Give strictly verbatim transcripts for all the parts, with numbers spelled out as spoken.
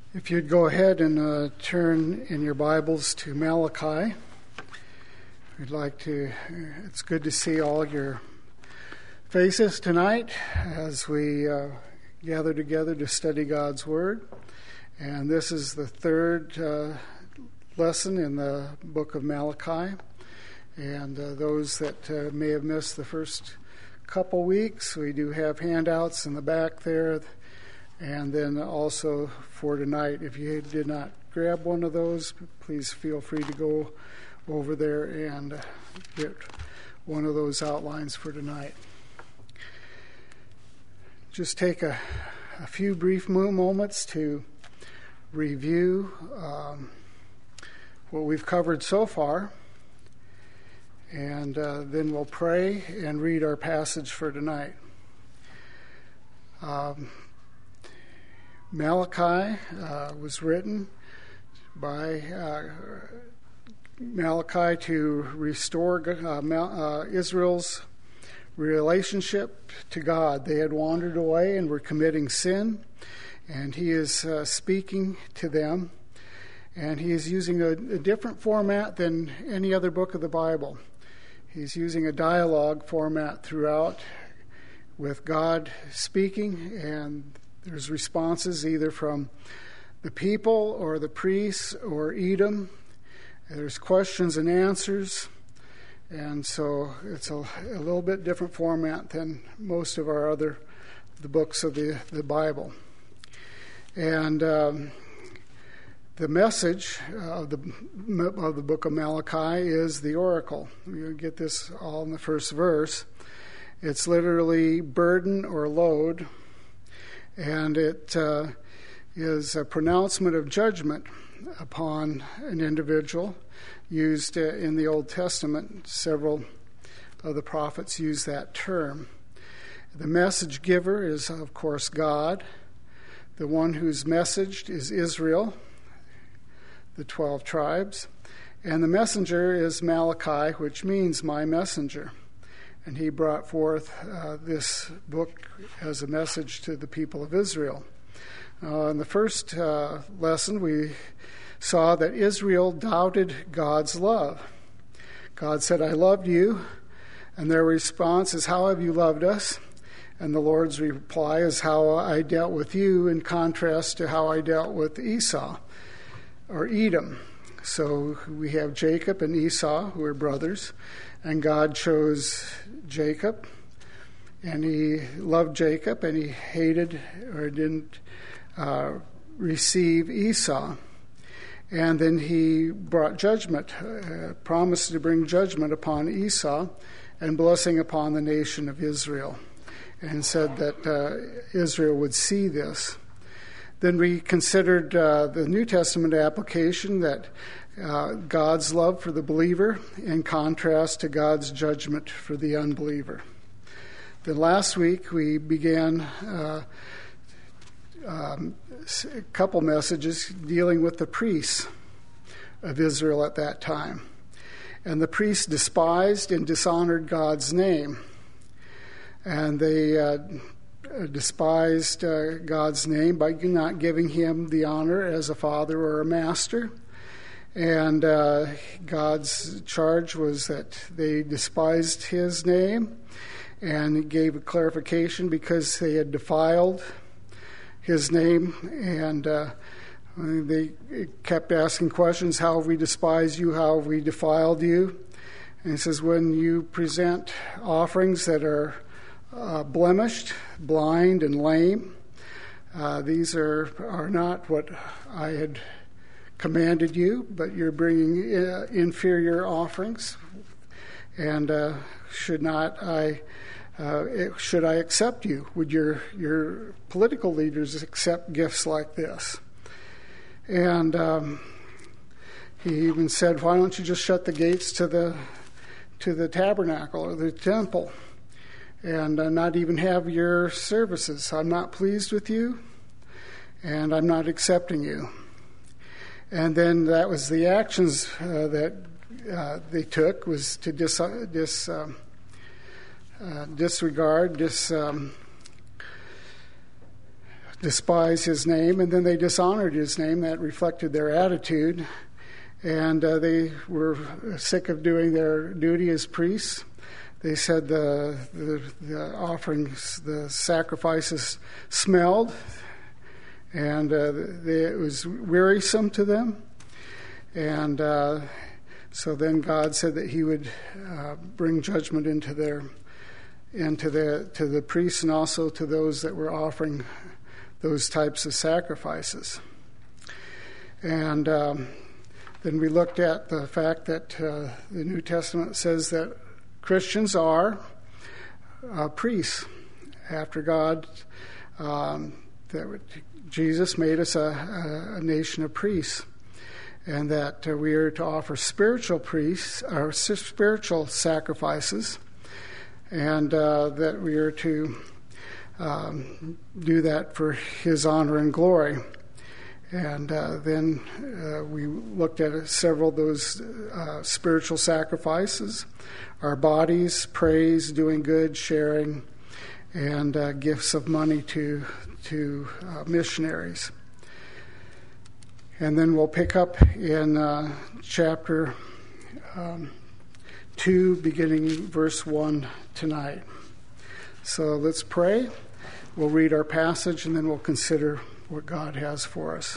If you'd go ahead and uh, turn in your Bibles to Malachi, we'd like to, it's good to see all your faces tonight as we uh, gather together to study God's Word. And this is the third uh, lesson in the book of Malachi. And uh, those that uh, may have missed the first couple weeks, we do have handouts in the back there. And then also for tonight, if you did not grab one of those, please feel free to go over there and get one of those outlines for tonight. Just take a, a few brief moments to review um, what we've covered so far, and uh, then we'll pray and read our passage for tonight. Um, Malachi uh, was written by uh, Malachi to restore uh, uh, Israel's relationship to God. They had wandered away and were committing sin, and he is uh, speaking to them, and he is using a, a different format than any other book of the Bible. He's using a dialogue format throughout, with God speaking, and there's responses either from the people or the priests or Edom. There's questions and answers. And so it's a, a little bit different format than most of our other the books of the, the Bible. And um, the message of the of the book of Malachi is the oracle. You get this all in the first verse. It's literally burden or load. And it uh, is a pronouncement of judgment upon an individual used uh, in the Old Testament. Several of the prophets use that term. The message giver is, of course, God. The one who's messaged is Israel, the twelve tribes. And the messenger is Malachi, which means my messenger. And he brought forth uh, this book as a message to the people of Israel. Uh, in the first uh, lesson, we saw that Israel doubted God's love. God said, I loved you. And their response is, how have you loved us? And the Lord's reply is, how I dealt with you, in contrast to how I dealt with Esau, or Edom. So we have Jacob and Esau, who are brothers. And God chose Jacob, and he loved Jacob, and he hated or didn't uh, receive Esau. And then he brought judgment, uh, promised to bring judgment upon Esau and blessing upon the nation of Israel, and said that uh, Israel would see this. Then we considered uh, the New Testament application that Uh, God's love for the believer in contrast to God's judgment for the unbeliever. Then last week we began uh, um, a couple messages dealing with the priests of Israel at that time. And the priests despised and dishonored God's name. And they uh, despised uh, God's name by not giving him the honor as a father or a master. And uh, God's charge was that they despised his name, and he gave a clarification because they had defiled his name, and uh, they kept asking questions, how have we despised you, how have we defiled you? And he says, when you present offerings that are uh, blemished, blind, and lame, uh, these are, are not what I had commanded you, but you're bringing uh, inferior offerings, and uh, should not I uh, should I accept you? Would your your political leaders accept gifts like this? And um, he even said, why don't you just shut the gates to the to the tabernacle or the temple, and uh, not even have your services? I'm not pleased with you, and I'm not accepting you. And then that was the actions uh, that uh, they took, was to dis, dis, um, uh, disregard, dis, um, despise his name, and then they dishonored his name. That reflected their attitude. And uh, they were sick of doing their duty as priests. They said the, the, the offerings, the sacrifices smelled, and uh, they, it was wearisome to them. And uh, so then God said that he would uh, bring judgment into their into the to the priests and also to those that were offering those types of sacrifices. And um, then we looked at the fact that uh, the New Testament says that Christians are uh, priests after God. Um, that Jesus made us a, a nation of priests, and that uh, we are to offer spiritual priests or spiritual sacrifices, and uh, that we are to um, do that for His honor and glory. And uh, then uh, we looked at several of those uh, spiritual sacrifices: our bodies, praise, doing good, sharing, and uh, gifts of money to to uh, missionaries. And then we'll pick up in uh, chapter um, two, beginning verse one tonight. So let's pray. We'll read our passage, and then we'll consider what God has for us.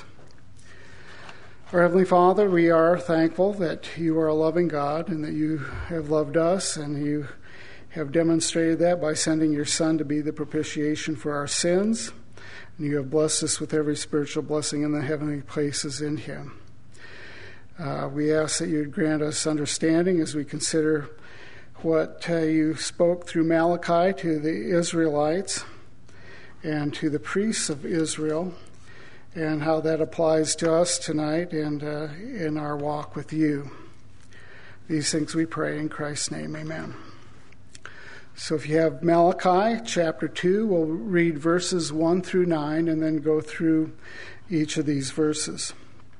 Our Heavenly Father, we are thankful that you are a loving God and that you have loved us, and you have demonstrated that by sending your Son to be the propitiation for our sins. And you have blessed us with every spiritual blessing in the heavenly places in him. Uh, we ask that you would grant us understanding as we consider what uh, you spoke through Malachi to the Israelites and to the priests of Israel, and how that applies to us tonight and uh, in our walk with you. These things we pray in Christ's name, amen. So if you have Malachi chapter two, we'll read verses one through nine and then go through each of these verses.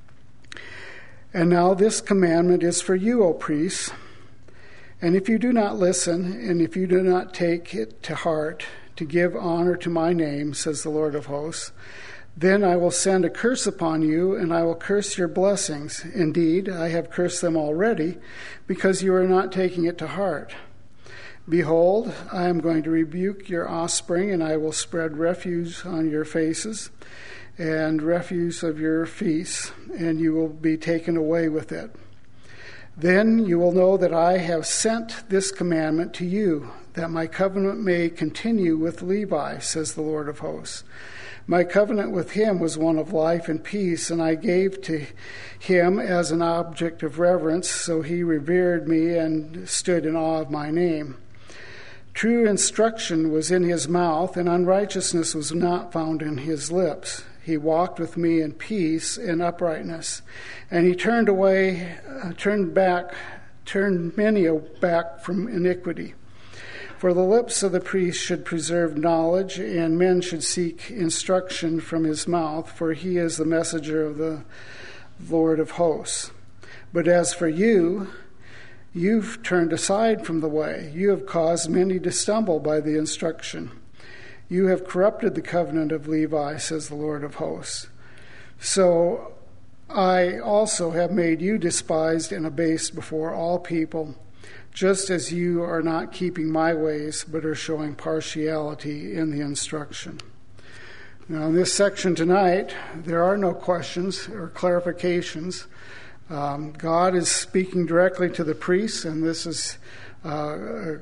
And now this commandment is for you, O priests, and if you do not listen, and if you do not take it to heart, to give honor to my name, says the Lord of hosts, then I will send a curse upon you, and I will curse your blessings. Indeed, I have cursed them already, because you are not taking it to heart. Behold, I am going to rebuke your offspring, and I will spread refuse on your faces, and refuse of your feasts, and you will be taken away with it. Then you will know that I have sent this commandment to you, that my covenant may continue with Levi, says the Lord of hosts. My covenant with him was one of life and peace, and I gave to him as an object of reverence, so he revered me and stood in awe of my name. True instruction was in his mouth, and unrighteousness was not found in his lips. He walked with me in peace and uprightness, and he turned away, uh, turned back, turned many back from iniquity. For the lips of the priest should preserve knowledge, and men should seek instruction from his mouth, for he is the messenger of the Lord of hosts. But as for you, you've turned aside from the way. You have caused many to stumble by the instruction. You have corrupted the covenant of Levi, says the Lord of hosts. So I also have made you despised and abased before all people, just as you are not keeping my ways, but are showing partiality in the instruction. Now, in this section tonight, there are no questions or clarifications. Um, God is speaking directly to the priests, and this is uh, a,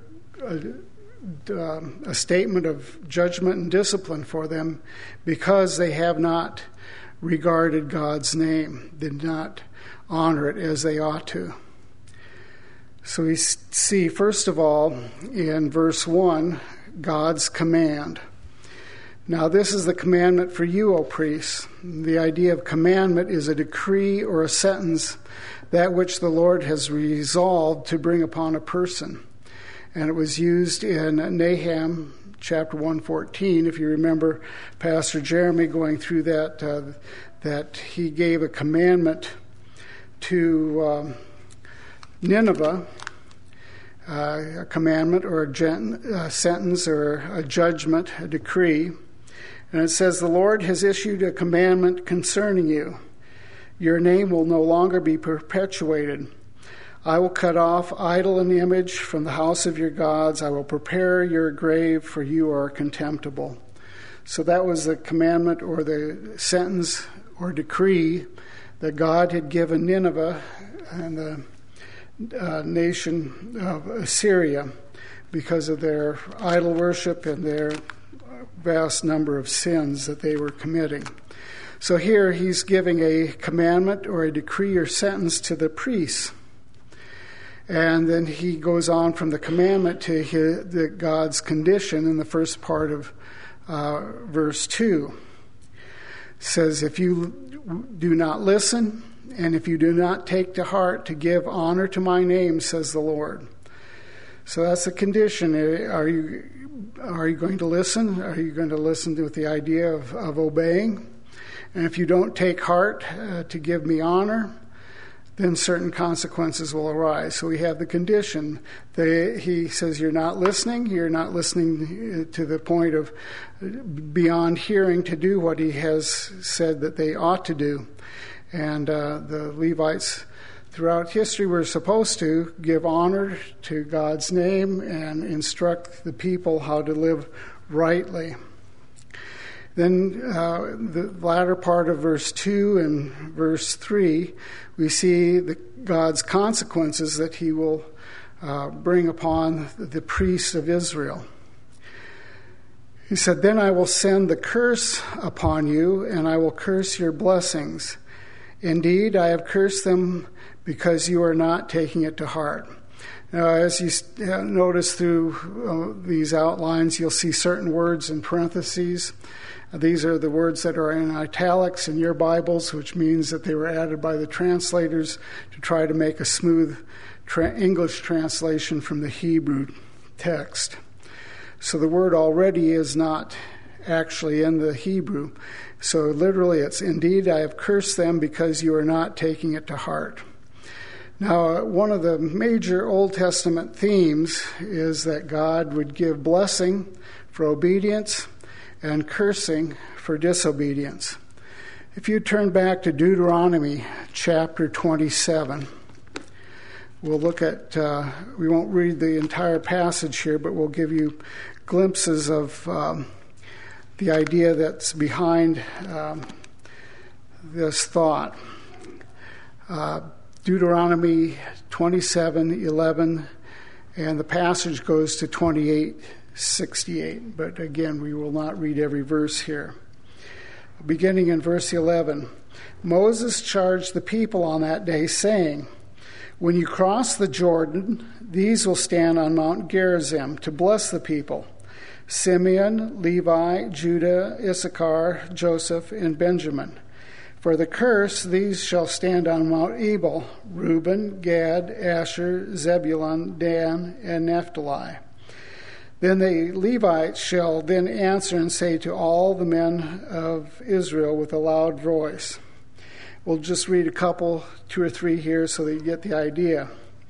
a, a statement of judgment and discipline for them because they have not regarded God's name, did not honor it as they ought to. So we see, first of all, in verse one, God's command. Now this is the commandment for you, O priests. The idea of commandment is a decree or a sentence, that which the Lord has resolved to bring upon a person. And it was used in Nahum chapter one fourteen, if you remember Pastor Jeremy going through that, uh, that he gave a commandment to um, Nineveh, uh, a commandment or a gen- uh, sentence or a judgment, a decree. And it says, the Lord has issued a commandment concerning you. Your name will no longer be perpetuated. I will cut off idol and image from the house of your gods. I will prepare your grave, for you are contemptible. So that was the commandment or the sentence or decree that God had given Nineveh and the uh, nation of Assyria because of their idol worship and their vast number of sins that they were committing. So here he's giving a commandment or a decree or sentence to the priests. And then he goes on from the commandment to his, the God's condition in the first part of uh, verse two. It says, if you do not listen, and if you do not take to heart to give honor to my name, says the Lord. So that's the condition. Are you are you going to listen? Are you going to listen with the idea of, of obeying? And if you don't take heart uh, to give me honor, then certain consequences will arise. So we have the condition. They, he says, you're not listening. You're not listening to the point of beyond hearing to do what he has said that they ought to do. And uh, the Levites throughout history were supposed to give honor to God's name and instruct the people how to live rightly. Then uh, the latter part of verse two and verse three, we see the, God's consequences that he will uh, bring upon the priests of Israel. He said, then I will send the curse upon you, and I will curse your blessings. Indeed, I have cursed them because you are not taking it to heart. Now, as you notice through uh, these outlines, you'll see certain words in parentheses. These are the words that are in italics in your Bibles, which means that they were added by the translators to try to make a smooth tra- English translation from the Hebrew text. So the word already is not actually in the Hebrew. So literally it's, indeed, I have cursed them because you are not taking it to heart. Now, one of the major Old Testament themes is that God would give blessing for obedience and cursing for disobedience. If you turn back to Deuteronomy chapter twenty-seven, we'll look at, uh, we won't read the entire passage here, but we'll give you glimpses of um, the idea that's behind um, this thought. Uh, Deuteronomy twenty-seven eleven, and the passage goes to twenty-eight sixty-eight. But again, we will not read every verse here. Beginning in verse eleven, Moses charged the people on that day, saying, when you cross the Jordan, these will stand on Mount Gerizim to bless the people: Simeon, Levi, Judah, Issachar, Joseph, and Benjamin. For the curse, these shall stand on Mount Ebal: Reuben, Gad, Asher, Zebulun, Dan, and Naphtali. Then the Levites shall then answer and say to all the men of Israel with a loud voice. We'll just read a couple, two or three here so that you get the idea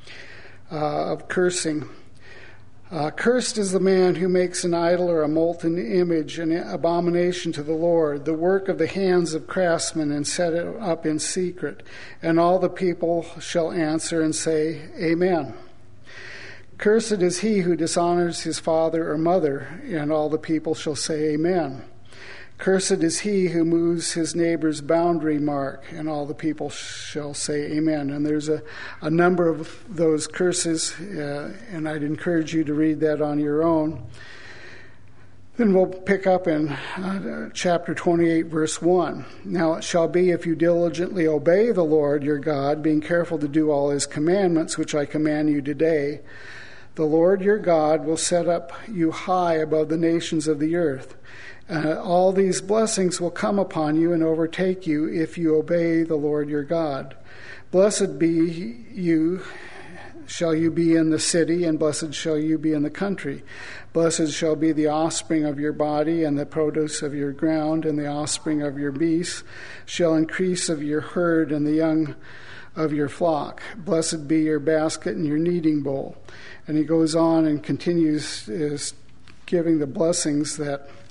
uh, of cursing. Uh, Cursed is the man who makes an idol or a molten image, an abomination to the Lord, the work of the hands of craftsmen, and set it up in secret. And all the people shall answer and say, Amen. Cursed is he who dishonors his father or mother, and all the people shall say, Amen. Cursed is he who moves his neighbor's boundary mark, and all the people shall say amen. And there's a, a number of those curses, uh, and I'd encourage you to read that on your own. Then we'll pick up in uh, chapter twenty-eight, verse one. Now it shall be, if you diligently obey the Lord your God, being careful to do all his commandments, which I command you today, the Lord your God will set up you high above the nations of the earth. Uh, all these blessings will come upon you and overtake you if you obey the Lord your God. Blessed be you, shall you be in the city, and blessed shall you be in the country. Blessed shall be the offspring of your body, and the produce of your ground, and the offspring of your beasts shall increase of your herd, and the young of your flock. Blessed be your basket and your kneading bowl. And he goes on and continues is giving the blessings that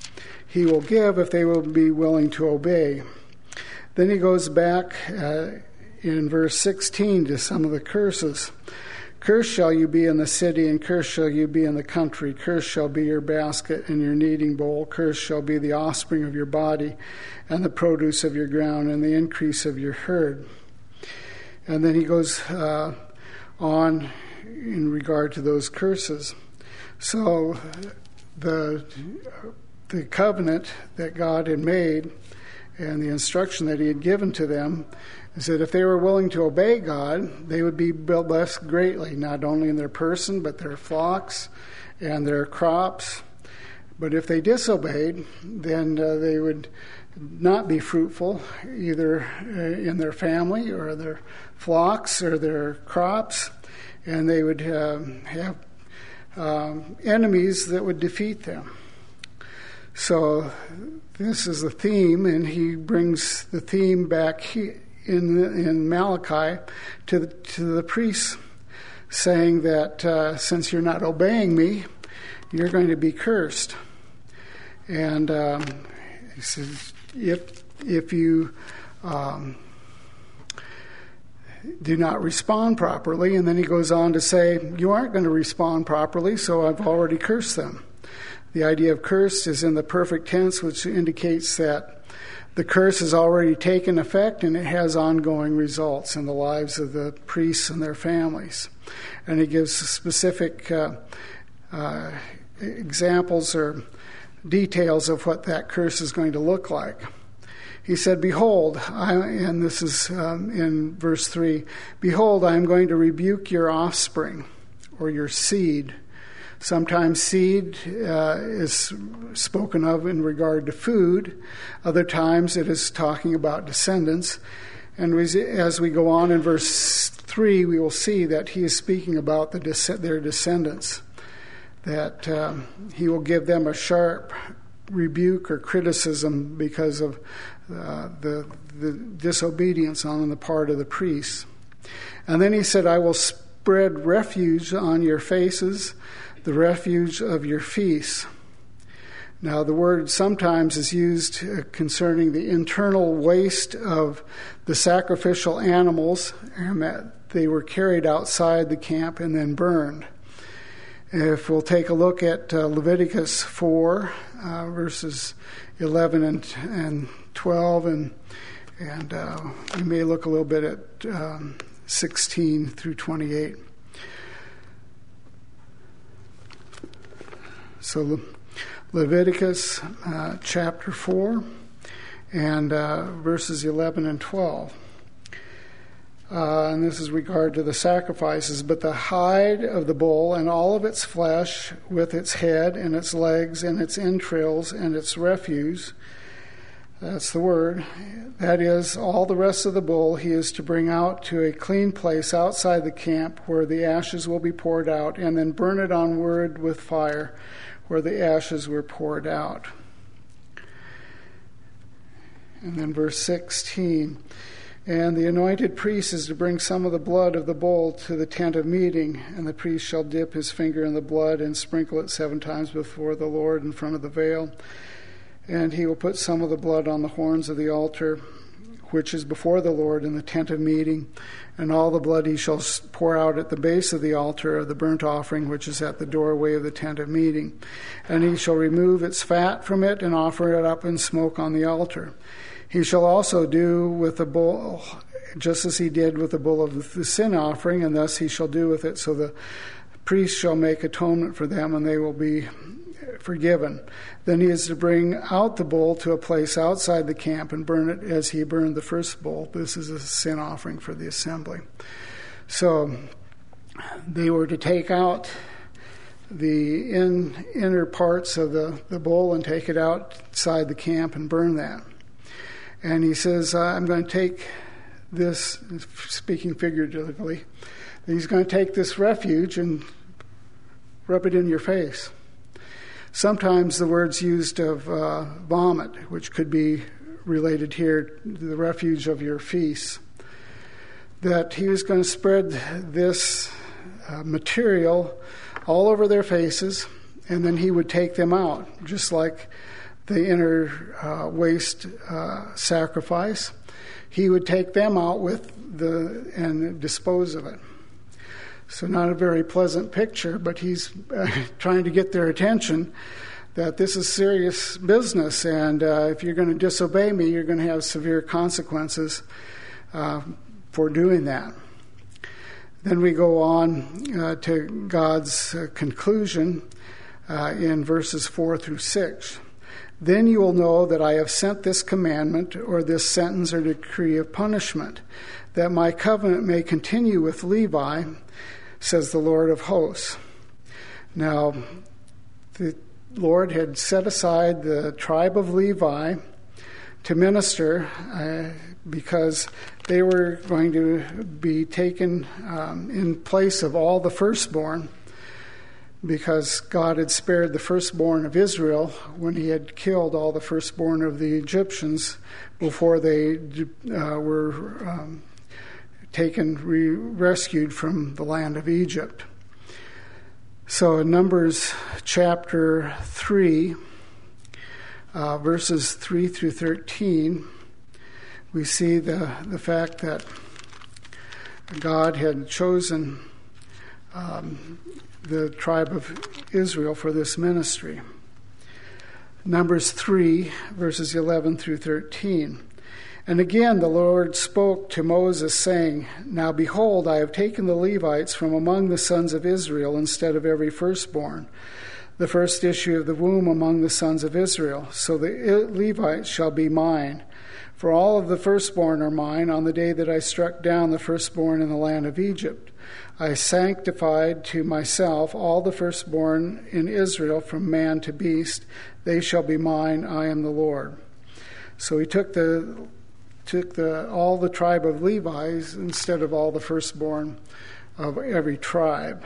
he will give if they will be willing to obey. Then he goes back uh, in verse sixteen to some of the curses. Cursed shall you be in the city, and cursed shall you be in the country. Cursed shall be your basket and your kneading bowl. Cursed shall be the offspring of your body, and the produce of your ground, and the increase of your herd. And then he goes uh, on in regard to those curses. So the the covenant that God had made and the instruction that he had given to them is that if they were willing to obey God, they would be blessed greatly, not only in their person, but their flocks and their crops. But if they disobeyed, then uh, they would not be fruitful, either in their family or their flocks or their crops, and they would uh, have um, enemies that would defeat them. So this is the theme, and he brings the theme back here in in Malachi to the, to the priests, saying that uh, since you're not obeying me, you're going to be cursed. And um, he says, if if you um, do not respond properly, and then he goes on to say, you aren't going to respond properly, so I've already cursed them. The idea of cursed is in the perfect tense, which indicates that the curse has already taken effect and it has ongoing results in the lives of the priests and their families. And he gives specific uh, uh, examples or details of what that curse is going to look like. He said, behold, I, and this is um, in verse three, behold, I am going to rebuke your offspring or your seed. Sometimes seed uh, is spoken of in regard to food. Other times it is talking about descendants. And as we go on in verse three, we will see that he is speaking about the their descendants, that um, he will give them a sharp rebuke or criticism because of uh, the, the disobedience on the part of the priests. And then he said, I will spread refuge on your faces, the refuge of your feasts. Now, the word sometimes is used concerning the internal waste of the sacrificial animals, and that they were carried outside the camp and then burned. If we'll take a look at uh, Leviticus four, uh, verses eleven and, and twelve, and, and uh, we may look a little bit at um, sixteen through twenty-eight. So Le- Leviticus uh, chapter four and uh, verses eleven and twelve. Uh, and this is regard to the sacrifices. But the hide of the bull and all of its flesh, with its head and its legs and its entrails and its refuse, that's the word, that is, all the rest of the bull he is to bring out to a clean place outside the camp where the ashes will be poured out, and then burn it on wood with fire where the ashes were poured out. And then verse sixteen, and the anointed priest is to bring some of the blood of the bull to the tent of meeting, and the priest shall dip his finger in the blood and sprinkle it seven times before the Lord in front of the veil. And he will put some of the blood on the horns of the altar, which is before the Lord in the tent of meeting, and all the blood he shall pour out at the base of the altar of the burnt offering, which is at the doorway of the tent of meeting. And he shall remove its fat from it and offer it up in smoke on the altar. He shall also do with the bull, just as he did with the bull of the sin offering, and thus he shall do with it. So the priest shall make atonement for them, and they will be forgiven. Then he is to bring out the bull to a place outside the camp and burn it as he burned the first bull. This is a sin offering for the assembly. So they were to take out the in, inner parts of the, the bull and take it outside the camp and burn that. And he says, I'm going to take this, speaking figuratively, he's going to take this refuge and rub it in your face. Sometimes the word's used of uh, vomit, which could be related here to the refuge of your feasts. That he was going to spread this uh, material all over their faces, and then he would take them out, just like the inner uh, waste uh, sacrifice, he would take them out with the and dispose of it. So not a very pleasant picture, but he's uh, trying to get their attention that this is serious business, and uh, if you're going to disobey me, you're going to have severe consequences uh, for doing that. Then we go on uh, to God's uh, conclusion uh, in verses four through six. Then you will know that I have sent this commandment or this sentence or decree of punishment, that my covenant may continue with Levi, says the Lord of hosts. Now, the Lord had set aside the tribe of Levi to minister uh, because they were going to be taken um, in place of all the firstborn, because God had spared the firstborn of Israel when he had killed all the firstborn of the Egyptians before they uh, were um, taken, re- rescued from the land of Egypt. So in Numbers chapter three, uh, verses three through thirteen, we see the, the fact that God had chosen um, the tribe of Israel for this ministry. Numbers three, verses eleven through thirteen. And again the Lord spoke to Moses, saying, Now behold, I have taken the Levites from among the sons of Israel instead of every firstborn, the first issue of the womb among the sons of Israel. So the Levites shall be mine. For all of the firstborn are mine on the day that I struck down the firstborn in the land of Egypt. I sanctified to myself all the firstborn in Israel from man to beast. They shall be mine. I am the Lord. So he took the took the all the tribe of Levi's instead of all the firstborn of every tribe.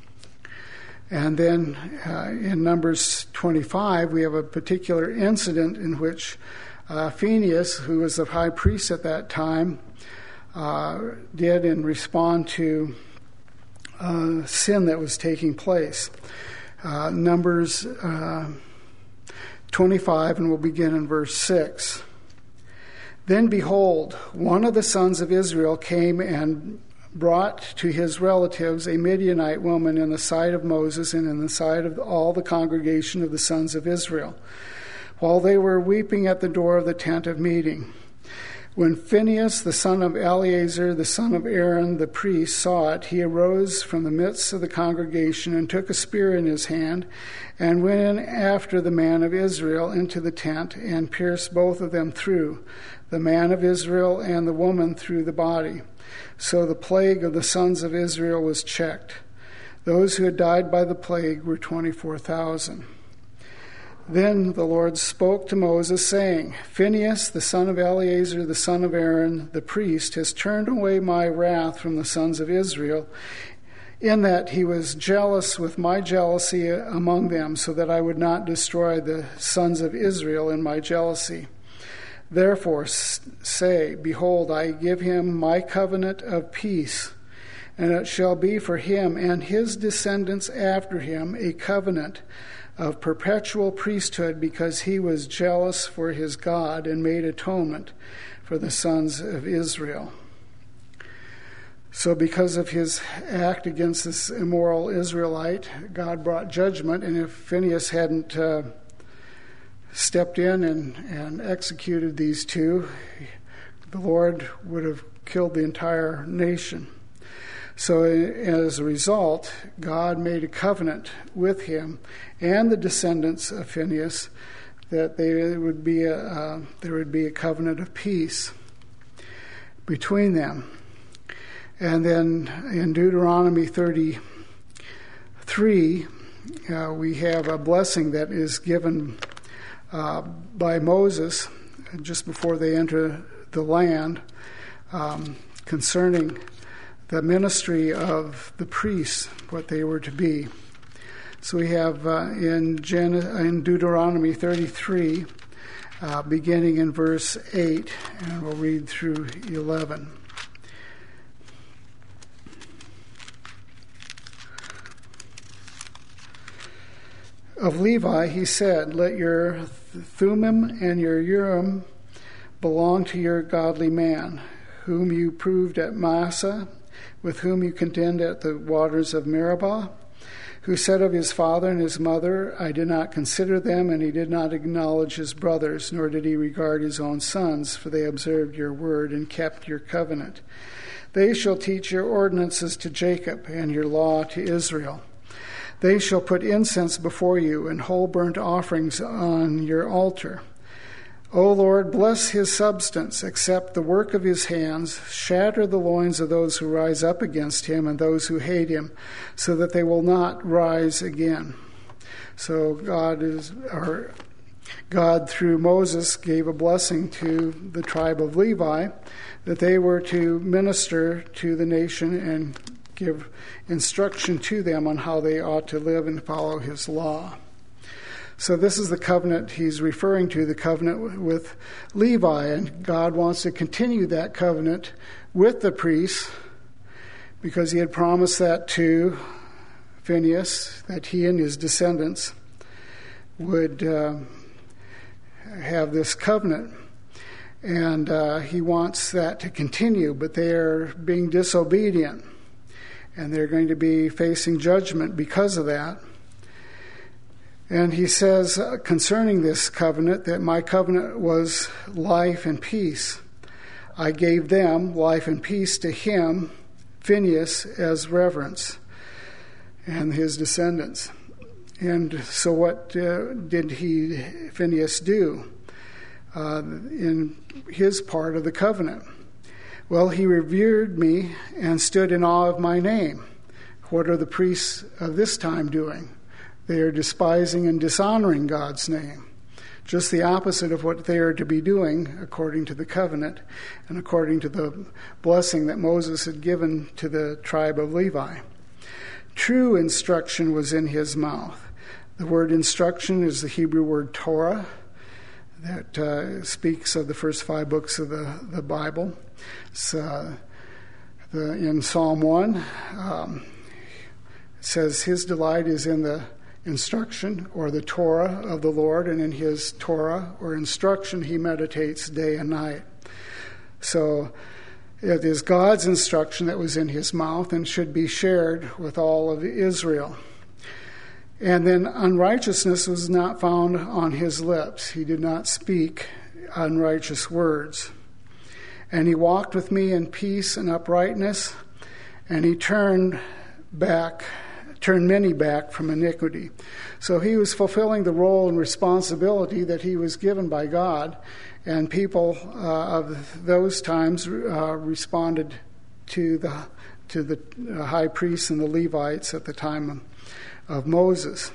And then uh, in Numbers twenty-five, we have a particular incident in which uh, Phinehas, who was the high priest at that time, uh, did in respond to uh, sin that was taking place. Uh, Numbers uh, twenty-five, and we'll begin in verse six. Then behold, one of the sons of Israel came and brought to his relatives a Midianite woman in the sight of Moses and in the sight of all the congregation of the sons of Israel, while they were weeping at the door of the tent of meeting. When Phinehas, the son of Eleazar, the son of Aaron, the priest, saw it, he arose from the midst of the congregation and took a spear in his hand and went in after the man of Israel into the tent and pierced both of them through, the man of Israel and the woman through the body. So the plague of the sons of Israel was checked. Those who had died by the plague were twenty-four thousand. Then the Lord spoke to Moses, saying, Phinehas, the son of Eleazar, the son of Aaron, the priest, has turned away my wrath from the sons of Israel, in that he was jealous with my jealousy among them, so that I would not destroy the sons of Israel in my jealousy. Therefore say, Behold, I give him my covenant of peace, and it shall be for him and his descendants after him a covenant of perpetual priesthood, because he was jealous for his God and made atonement for the sons of Israel. So because of his act against this immoral Israelite, God brought judgment, and if Phinehas hadn't uh, stepped in and, and executed these two, the Lord would have killed the entire nation. So as a result, God made a covenant with him and the descendants of Phinehas that there would be a, uh, there would be a covenant of peace between them. And then in Deuteronomy thirty-three, uh, we have a blessing that is given uh, by Moses just before they enter the land um, concerning the ministry of the priests, what they were to be. So we have uh, in, Gen- in Deuteronomy thirty-three, uh, beginning in verse eight, and we'll read through eleven. of Levi, he said, "Let your Thummim and your Urim belong to your godly man, whom you proved at Massah, with whom you contend at the waters of Meribah, who said of his father and his mother, I did not consider them, and he did not acknowledge his brothers, nor did he regard his own sons, for they observed your word and kept your covenant. They shall teach your ordinances to Jacob, and your law to Israel. They shall put incense before you, and whole burnt offerings on your altar. O Lord, bless his substance, accept the work of his hands, shatter the loins of those who rise up against him and those who hate him, so that they will not rise again." So God is, or God through Moses gave a blessing to the tribe of Levi that they were to minister to the nation and give instruction to them on how they ought to live and follow his law. So this is the covenant he's referring to, the covenant with Levi, and God wants to continue that covenant with the priests because he had promised that to Phinehas, that he and his descendants would uh, have this covenant. And uh, he wants that to continue, but they are being disobedient, and they're going to be facing judgment because of that. And he says uh, concerning this covenant that my covenant was life and peace. I gave them life and peace to him, Phinehas, as reverence, and his descendants. And so what uh, did he, Phinehas, do uh, in his part of the covenant? Well, he revered me and stood in awe of my name. What are the priests of this time doing? They are despising and dishonoring God's name, just the opposite of what they are to be doing according to the covenant and according to the blessing that Moses had given to the tribe of Levi. True instruction was in his mouth. The word instruction is the Hebrew word Torah that uh, speaks of the first five books of the, the Bible. It's, uh, the, in Psalm one, um, it says, his delight is in the instruction or the Torah of the Lord, and in his Torah or instruction he meditates day and night. So it is God's instruction that was in his mouth and should be shared with all of Israel. And then unrighteousness was not found on his lips. He did not speak unrighteous words. And he walked with me in peace and uprightness, and he turned back turn many back from iniquity. So he was fulfilling the role and responsibility that he was given by God, and people uh, of those times uh, responded to the to the high priests and the Levites at the time of, of Moses.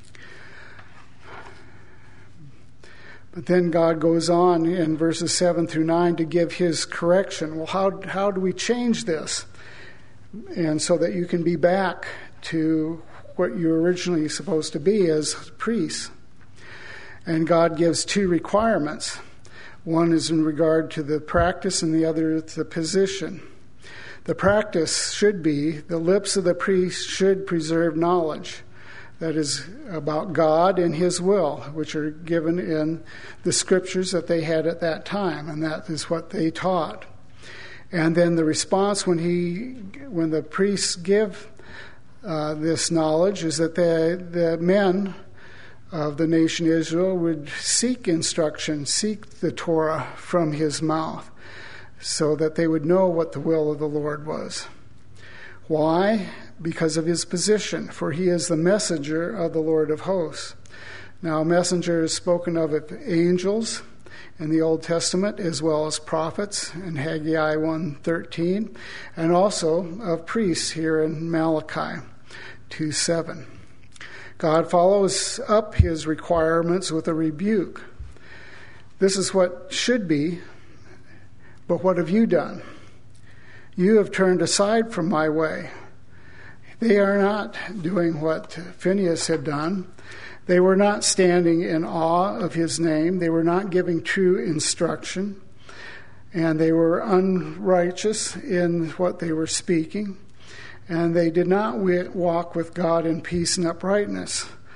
But then God goes on in verses seven through nine to give his correction. Well, how how do we change this? And so that you can be back to what you were originally supposed to be as priests. And God gives two requirements. One is in regard to the practice and the other the position. The practice should be the lips of the priest should preserve knowledge. That is about God and his will, which are given in the scriptures that they had at that time, and that is what they taught. And then the response when he when the priests give Uh, this knowledge is that the, the men of the nation Israel would seek instruction, seek the Torah from his mouth, so that they would know what the will of the Lord was. Why? Because of his position, for he is the messenger of the Lord of hosts. Now, messenger is spoken of as angels in the Old Testament, as well as prophets in Haggai one thirteen, and also of priests here in Malachi two seven. God follows up his requirements with a rebuke. This is what should be, but what have you done? You have turned aside from my way. They are not doing what Phinehas had done. They were not standing in awe of his name. They were not giving true instruction. And they were unrighteous in what they were speaking. And they did not walk with God in peace and uprightness.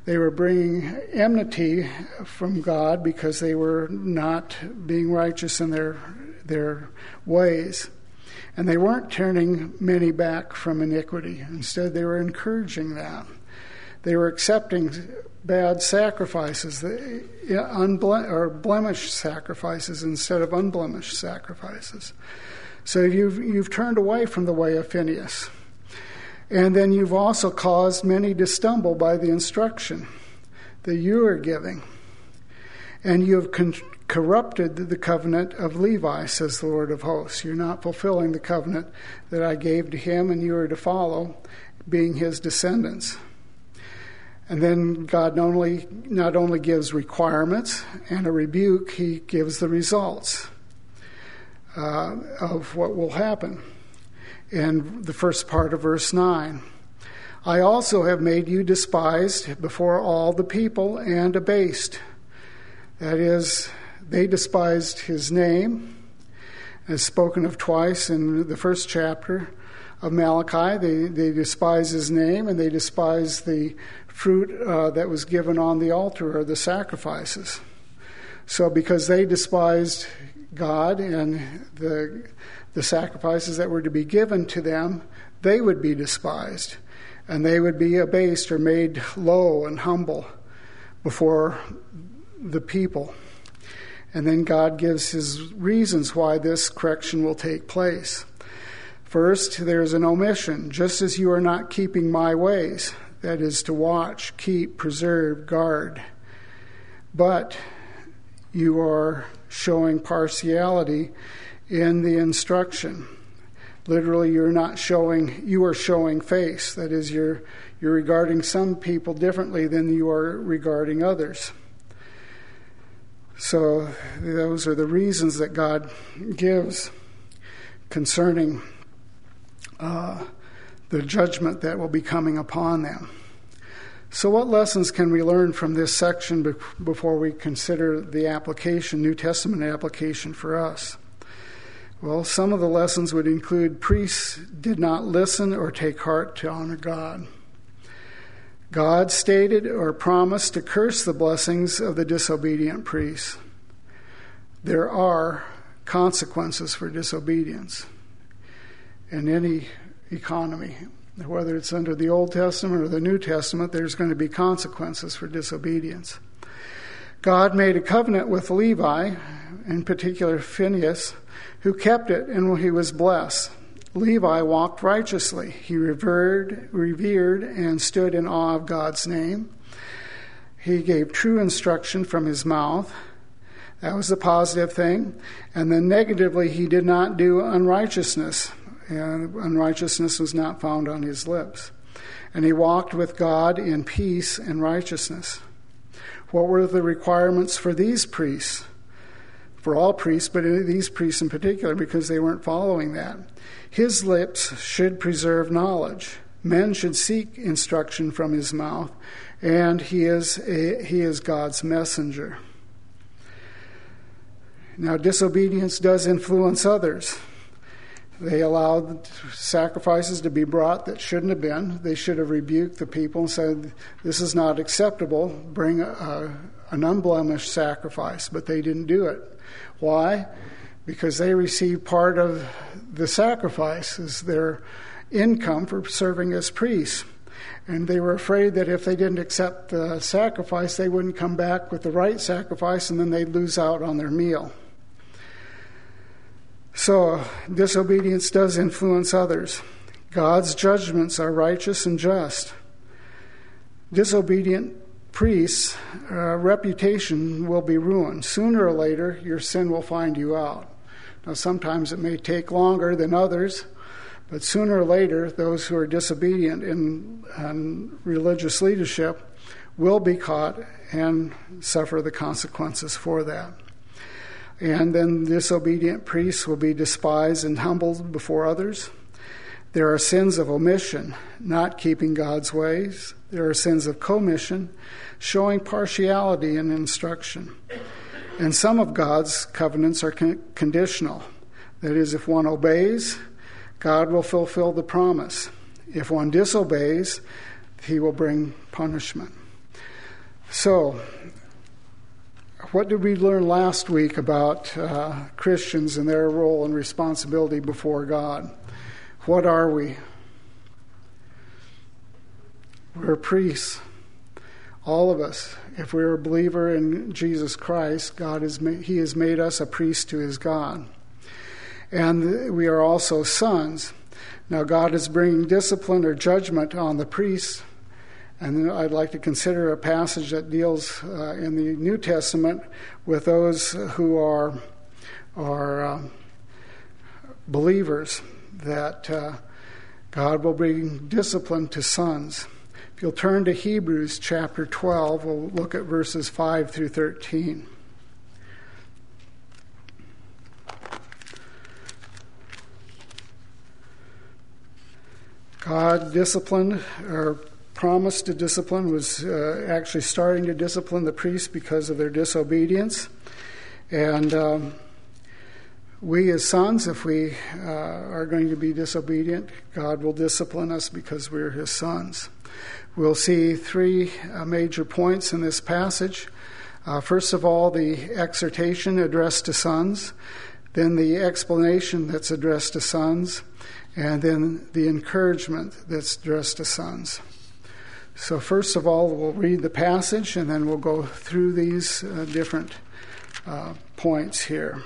They were bringing enmity from God because they were not being righteous in their their ways. And they weren't turning many back from iniquity. Instead, they were encouraging that. They were accepting bad sacrifices, unble- or blemished sacrifices instead of unblemished sacrifices. So you've, you've turned away from the way of Phinehas. And then you've also caused many to stumble by the instruction that you are giving. And you have con- corrupted the covenant of Levi, says the Lord of hosts. You're not fulfilling the covenant that I gave to him and you are to follow, being his descendants. And then God not only, not only gives requirements and a rebuke, he gives the results uh, of what will happen. In the first part of verse nine, I also have made you despised before all the people and abased. That is, they despised his name, as spoken of twice in the first chapter of Malachi. They, they despise his name, and they despise the fruit uh, that was given on the altar, or the sacrifices. So because they despised God and the the sacrifices that were to be given to them, they would be despised, and they would be abased or made low and humble before the people. And then God gives his reasons why this correction will take place. First, there's an omission. Just as you are not keeping my ways, that is to watch, keep, preserve, guard, but you are showing partiality in the instruction. Literally, you're not showing, you are showing face. That is, you're you're regarding some people differently than you are regarding others. So those are the reasons that God gives concerning uh, the judgment that will be coming upon them. So what lessons can we learn from this section be- before we consider the application, New Testament application for us? Well, some of the lessons would include priests did not listen or take heart to honor God. God stated or promised to curse the blessings of the disobedient priests. There are consequences for disobedience in any economy. Whether it's under the Old Testament or the New Testament, there's going to be consequences for disobedience. God made a covenant with Levi, in particular Phinehas, who kept it, and he was blessed. Levi walked righteously. He revered, revered and stood in awe of God's name. He gave true instruction from his mouth. That was the positive thing. And then negatively, he did not do unrighteousness. And unrighteousness was not found on his lips. And he walked with God in peace and righteousness. What were the requirements for these priests? For all priests, but these priests in particular, because they weren't following that. His lips should preserve knowledge. Men should seek instruction from his mouth, and he is a, he is God's messenger. Now, disobedience does influence others. They allowed sacrifices to be brought that shouldn't have been. They should have rebuked the people and said, this is not acceptable. Bring a, a, an unblemished sacrifice. But they didn't do it. Why? Because they received part of the sacrifice as their income for serving as priests. And they were afraid that if they didn't accept the sacrifice, they wouldn't come back with the right sacrifice, and then they'd lose out on their meal. So, disobedience does influence others. God's judgments are righteous and just. Disobedient priests' uh, reputation will be ruined. Sooner or later, your sin will find you out. Now, sometimes it may take longer than others, but sooner or later, those who are disobedient in, in religious leadership will be caught and suffer the consequences for that. And then disobedient priests will be despised and humbled before others. There are sins of omission, not keeping God's ways. There are sins of commission, showing partiality in instruction. And some of God's covenants are con- conditional. That is, if one obeys, God will fulfill the promise. If one disobeys, he will bring punishment. So, what did we learn last week about uh, Christians and their role and responsibility before God? What are we? We're priests. All of us. If we're a believer in Jesus Christ, God is ma- He has made us a priest to His God. And we are also sons. Now, God is bringing discipline or judgment on the priests. And I'd like to consider a passage that deals uh, in the New Testament with those who are, are uh, believers, that uh, God will bring discipline to sons. If you'll turn to Hebrews chapter twelve, we'll look at verses five through thirteen. God disciplined, or promised to discipline, was uh, actually starting to discipline the priests because of their disobedience. And um, we as sons, if we uh, are going to be disobedient, God will discipline us because we're His sons. We'll see three uh, major points in this passage. Uh, first of all, the exhortation addressed to sons, then the explanation that's addressed to sons, and then the encouragement that's addressed to sons. So first of all, we'll read the passage, and then we'll go through these uh, different uh, points here.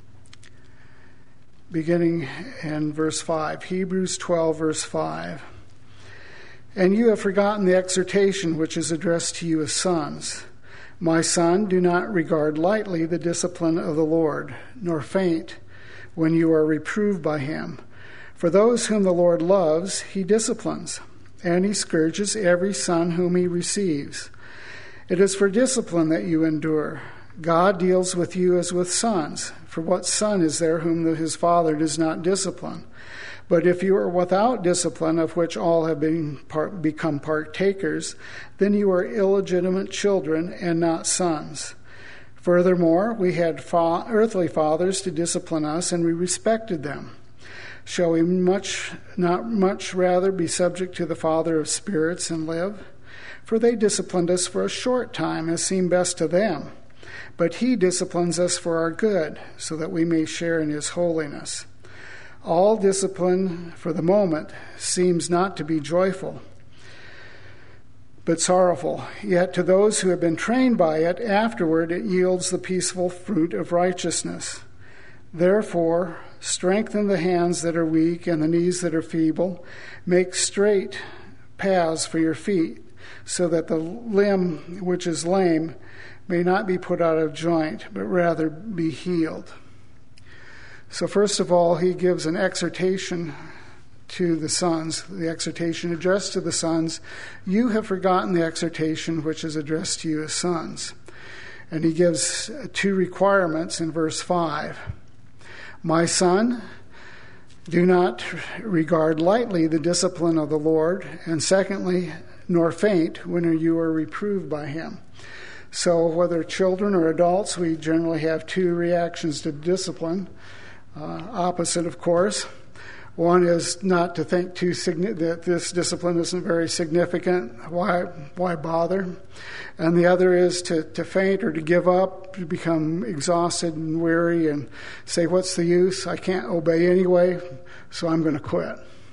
Beginning in verse five, Hebrews twelve, verse five. And you have forgotten the exhortation which is addressed to you as sons. My son, do not regard lightly the discipline of the Lord, nor faint when you are reproved by Him. For those whom the Lord loves, He disciplines, and He scourges every son whom He receives. It is for discipline that you endure. God deals with you as with sons. For what son is there whom his father does not discipline? But if you are without discipline, of which all have been part, become partakers, then you are illegitimate children and not sons. Furthermore, we had fa- earthly fathers to discipline us, and we respected them. Shall we much not much rather be subject to the Father of spirits and live? For they disciplined us for a short time, as seemed best to them. But He disciplines us for our good, so that we may share in His holiness. All discipline for the moment seems not to be joyful, but sorrowful. Yet to those who have been trained by it, afterward it yields the peaceful fruit of righteousness. Therefore, strengthen the hands that are weak and the knees that are feeble. Make straight paths for your feet, so that the limb which is lame may not be put out of joint, but rather be healed. So first of all, he gives an exhortation to the sons, the exhortation addressed to the sons. You have forgotten the exhortation which is addressed to you as sons. And he gives two requirements in verse five. My son, do not regard lightly the discipline of the Lord, and secondly, nor faint when you are reproved by Him. So whether children or adults, we generally have two reactions to discipline. Uh, opposite, of course. One is not to think too signi- that this discipline isn't very significant. Why, why bother? And the other is to, to faint or to give up, to become exhausted and weary and say, what's the use? I can't obey anyway, so I'm going to quit.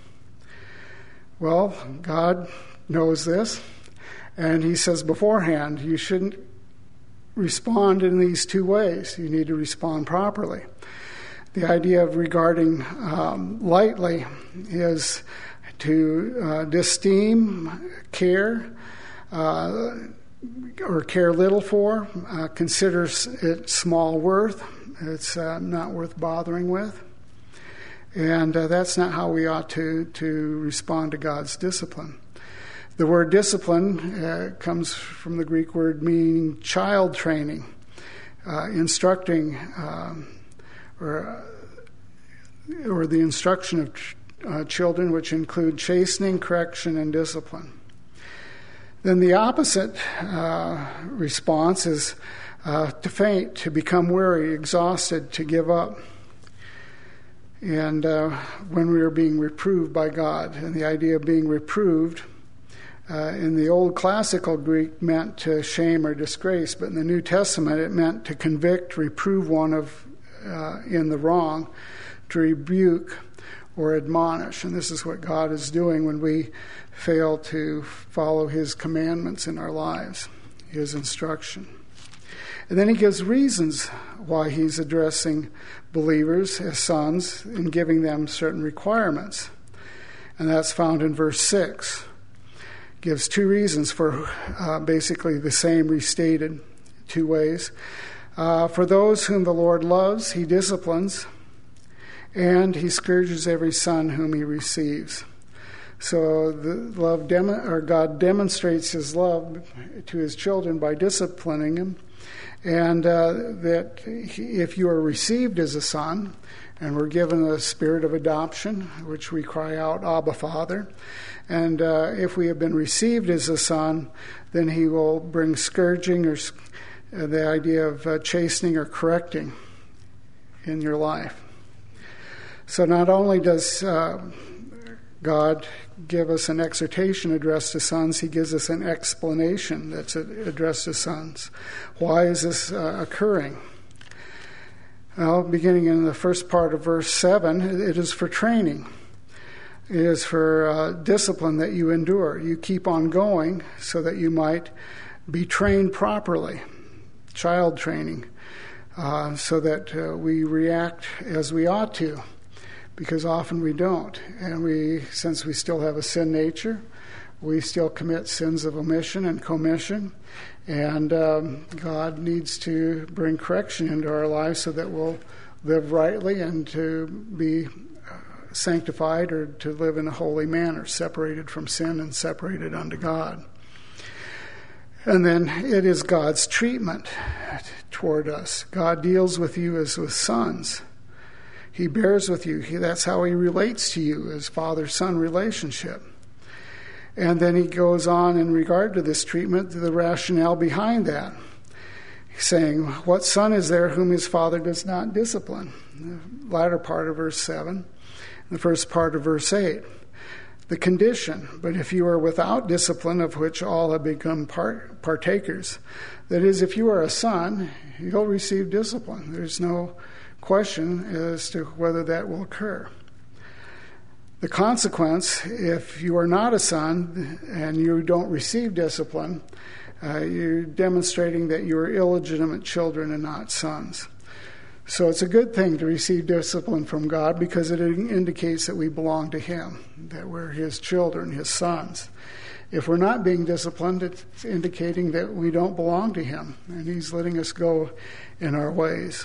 Well, God knows this, and He says beforehand, you shouldn't respond in these two ways. You need to respond properly. The idea of regarding um, lightly is to uh, disesteem, care, uh, or care little for, uh, considers it small worth. It's uh, not worth bothering with. And uh, that's not how we ought to, to respond to God's discipline. The word discipline uh, comes from the Greek word meaning child training, uh, instructing, um, or or the instruction of ch- uh, children, which include chastening, correction, and discipline. Then the opposite uh, response is uh, to faint, to become weary, exhausted, to give up. And uh, when we are being reproved by God, and the idea of being reproved Uh, in the old classical Greek meant to shame or disgrace, but in the New Testament it meant to convict, reprove one of uh, in the wrong, to rebuke or admonish. And this is what God is doing when we fail to follow his commandments in our lives, his instruction. And then he gives reasons why he's addressing believers as sons and giving them certain requirements. And that's found in verse six. Gives two reasons for uh, basically the same restated two ways. Uh, for those whom the Lord loves, he disciplines, and he scourges every son whom he receives. So the love dem- or God demonstrates his love to his children by disciplining them, and uh, that if you are received as a son, and we're given a spirit of adoption, which we cry out, Abba, Father. And uh, if we have been received as a son, then he will bring scourging, or uh, the idea of uh, chastening or correcting in your life. So not only does uh, God give us an exhortation addressed to sons, he gives us an explanation that's addressed to sons. Why is this uh, occurring? Well, beginning in the first part of verse seven, it is for training. It is for uh, discipline that you endure. You keep on going so that you might be trained properly. Child training. Uh, so that uh, we react as we ought to. Because often we don't. And we, since we still have a sin nature, we still commit sins of omission and commission. And um, God needs to bring correction into our lives so that we'll live rightly and to be sanctified, or to live in a holy manner, separated from sin and separated unto God. And then it is God's treatment toward us. God deals with you as with sons. He bears with you. He, that's how he relates to you, as father-son relationship. And then he goes on in regard to this treatment, the rationale behind that, saying, what son is there whom his father does not discipline? The latter part of verse seven, the first part of verse eight. The condition, but if you are without discipline, of which all have become part, partakers, that is, if you are a son, you'll receive discipline. There's no question as to whether that will occur. The consequence, if you are not a son and you don't receive discipline, uh, you're demonstrating that you are illegitimate children and not sons. So it's a good thing to receive discipline from God, because it indicates that we belong to him, that we're his children, his sons. If we're not being disciplined, it's indicating that we don't belong to him, and he's letting us go in our ways.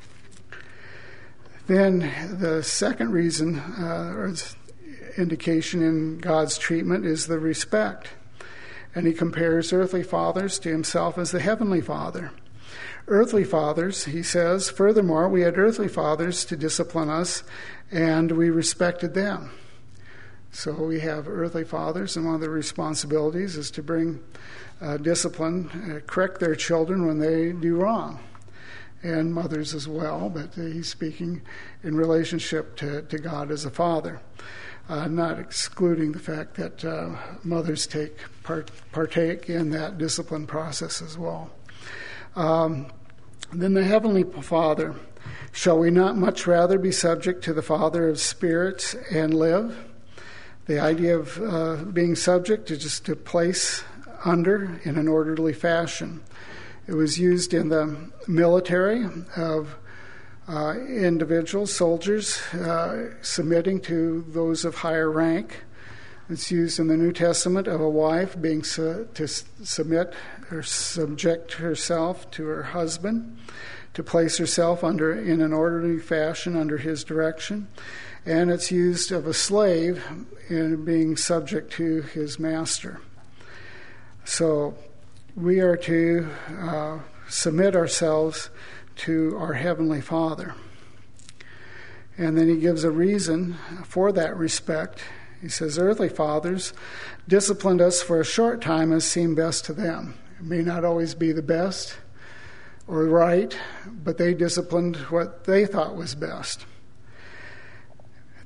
Then the second reason, uh, or indication in God's treatment, is the respect. And he compares earthly fathers to himself as the heavenly Father. Earthly fathers, he says, furthermore, we had earthly fathers to discipline us, and we respected them. So we have earthly fathers, and one of the responsibilities is to bring uh, discipline, uh, correct their children when they do wrong. And mothers as well, but he's speaking in relationship to, to God as a father. Uh, not excluding the fact that uh, mothers take part, partake in that discipline process as well. Um, then the Heavenly Father, shall we not much rather be subject to the Father of spirits and live? The idea of uh, being subject is just to place under in an orderly fashion. It was used in the military of uh, individuals, soldiers, uh, submitting to those of higher rank. It's used in the New Testament of a wife being su- to submit or subject herself to her husband, to place herself under in an orderly fashion under his direction. And it's used of a slave in being subject to his master. So we are to uh, submit ourselves to our Heavenly Father. And then he gives a reason for that respect. He says, earthly fathers disciplined us for a short time as seemed best to them. It may not always be the best or right, but they disciplined what they thought was best.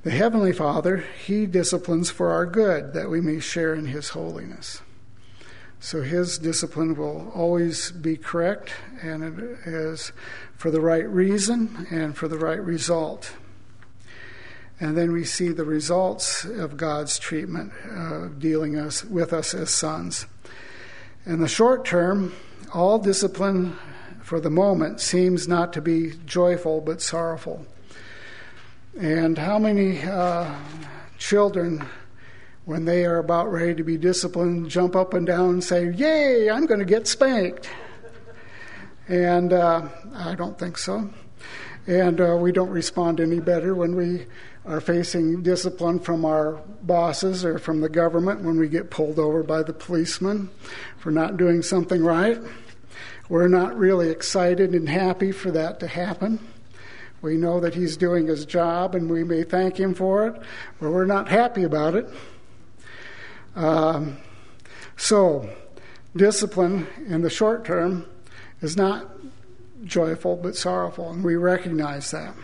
The Heavenly Father, He disciplines for our good, that we may share in His holiness. So His discipline will always be correct, and it is for the right reason and for the right result. And then we see the results of God's treatment, uh, dealing us with us as sons. In the short term, all discipline for the moment seems not to be joyful but sorrowful. And how many uh, children, when they are about ready to be disciplined, jump up and down and say, "Yay, I'm going to get spanked." And uh, I don't think so. And uh, we don't respond any better when we are facing discipline from our bosses or from the government, when we get pulled over by the policeman for not doing something right. We're not really excited and happy for that to happen. We know that he's doing his job and we may thank him for it, but we're not happy about it. Um, so, discipline in the short term is not joyful but sorrowful, and we recognize that.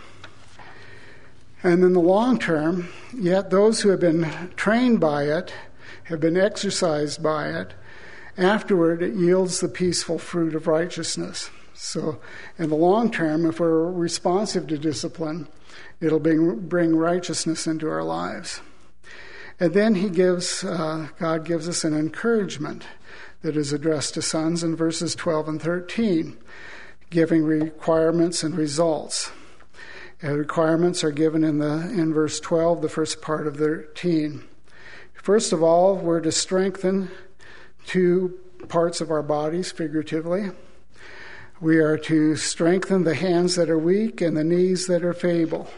And in the long term, yet those who have been trained by it, have been exercised by it, afterward it yields the peaceful fruit of righteousness. So in the long term, if we're responsive to discipline, it'll bring, bring righteousness into our lives. And then he gives, uh, God gives us an encouragement that is addressed to sons in verses twelve and thirteen, giving requirements and results. Uh, requirements are given in the in verse twelve, the first part of thirteen. First of all, we're to strengthen two parts of our bodies, figuratively. We are to strengthen the hands that are weak and the knees that are feeble.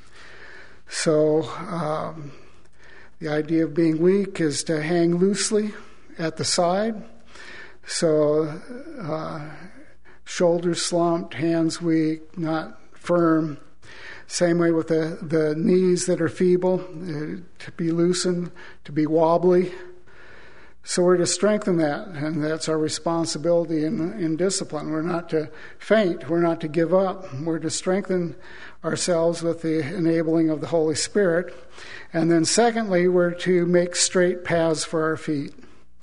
So um, the idea of being weak is to hang loosely at the side. So uh, shoulders slumped, hands weak, not firm. Same way with the, the knees that are feeble, uh, to be loosened, to be wobbly. So we're to strengthen that, and that's our responsibility in, in discipline. We're not to faint. We're not to give up. We're to strengthen ourselves with the enabling of the Holy Spirit. And then secondly, we're to make straight paths for our feet.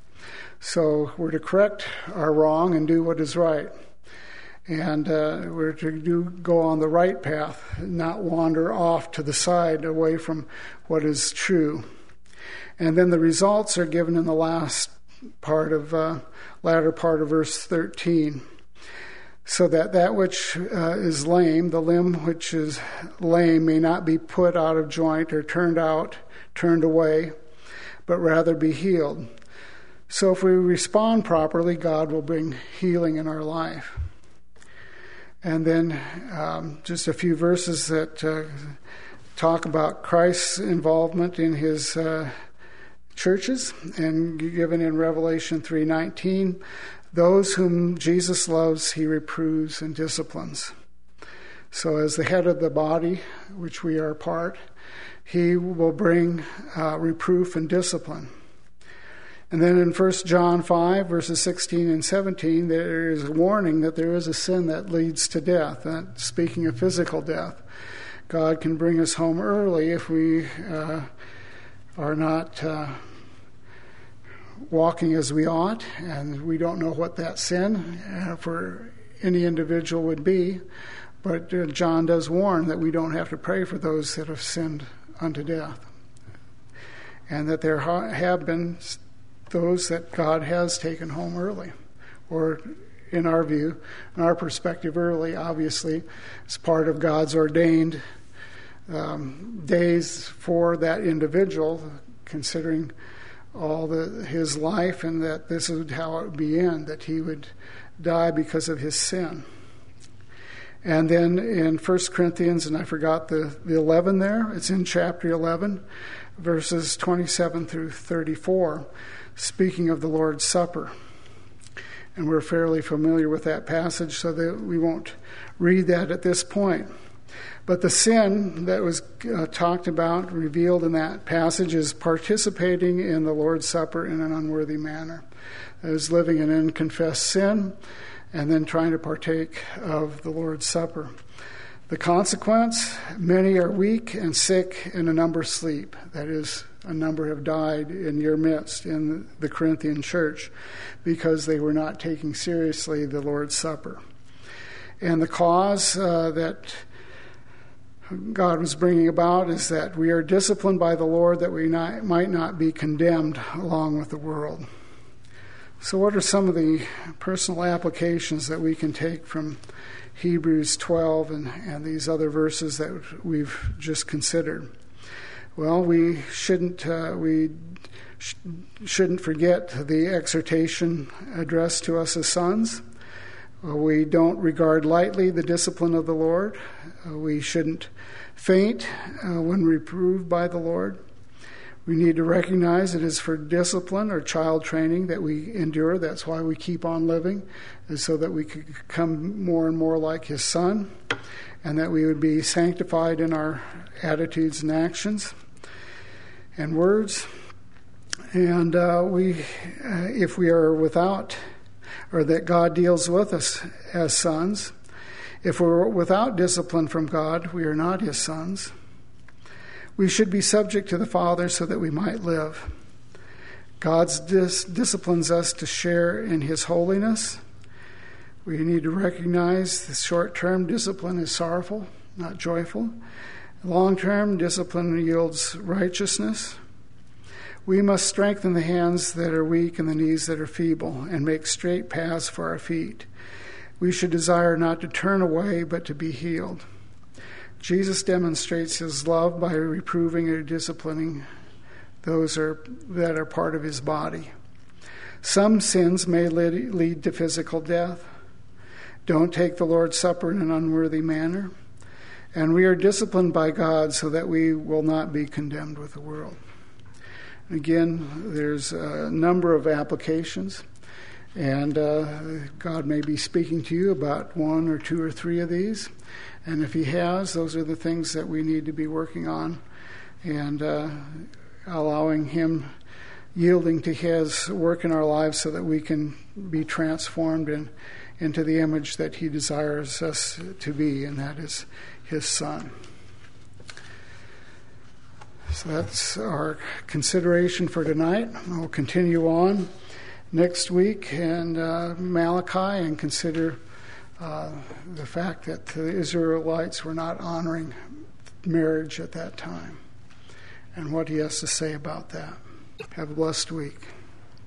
So we're to correct our wrong and do what is right. And uh, we're to do, go on the right path, not wander off to the side away from what is true. And then the results are given in the last part of, uh, latter part of verse thirteen. So that that which uh, is lame, the limb which is lame, may not be put out of joint or turned out, turned away, but rather be healed. So if we respond properly, God will bring healing in our life. And then um, just a few verses that uh, talk about Christ's involvement in his uh, churches, and given in Revelation three nineteen, those whom Jesus loves, he reproves and disciplines. So as the head of the body, which we are part, he will bring uh, reproof and discipline. And then in First John five, verses sixteen and seventeen, there is a warning that there is a sin that leads to death. That, speaking of physical death, God can bring us home early if we uh, are not uh, walking as we ought, and we don't know what that sin uh, for any individual would be. But uh, John does warn that we don't have to pray for those that have sinned unto death, and that there ha- have been those that God has taken home early, or in our view, in our perspective, early, obviously, is part of God's ordained um, days for that individual, considering all the, his life, and that this is how it would be in, that he would die because of his sin. And then in First Corinthians, and I forgot the, the eleven there, it's in chapter eleven, verses twenty-seven through thirty-four, speaking of the Lord's Supper. And we're fairly familiar with that passage, so that we won't read that at this point. But the sin that was uh, talked about, revealed in that passage, is participating in the Lord's Supper in an unworthy manner. It is living in unconfessed sin and then trying to partake of the Lord's Supper. The consequence, many are weak and sick, and a number sleep. That is, a number have died in your midst in the Corinthian church because they were not taking seriously the Lord's Supper. And the cause uh, that God was bringing about is that we are disciplined by the Lord that we not, might not be condemned along with the world. So what are some of the personal applications that we can take from Hebrews twelve and, and these other verses that we've just considered? Well, we shouldn't uh, we sh- shouldn't forget the exhortation addressed to us as sons. Uh, we don't regard lightly the discipline of the Lord. Uh, we shouldn't faint uh, when reproved by the Lord. We need to recognize it is for discipline or child training that we endure. That's why we keep on living, is so that we could become more and more like His Son, and that we would be sanctified in our attitudes and actions and words. And uh, we, uh, if we are without, or that God deals with us as sons, if we're without discipline from God, we are not His sons. We should be subject to the Father so that we might live. God dis- disciplines us to share in His holiness. We need to recognize the short-term discipline is sorrowful, not joyful. Long-term discipline yields righteousness. We must strengthen the hands that are weak and the knees that are feeble and make straight paths for our feet. We should desire not to turn away, but to be healed. Jesus demonstrates His love by reproving or disciplining those are, that are part of His body. Some sins may lead, lead to physical death. Don't take the Lord's Supper in an unworthy manner. And we are disciplined by God so that we will not be condemned with the world. Again, there's a number of applications, and uh, God may be speaking to you about one or two or three of these. And if He has, those are the things that we need to be working on and uh, allowing Him, yielding to His work in our lives so that we can be transformed in, into the image that He desires us to be, and that is His Son. So that's our consideration for tonight. We'll continue on next week in uh, Malachi and consider uh, the fact that the Israelites were not honoring marriage at that time and what He has to say about that. Have a blessed week.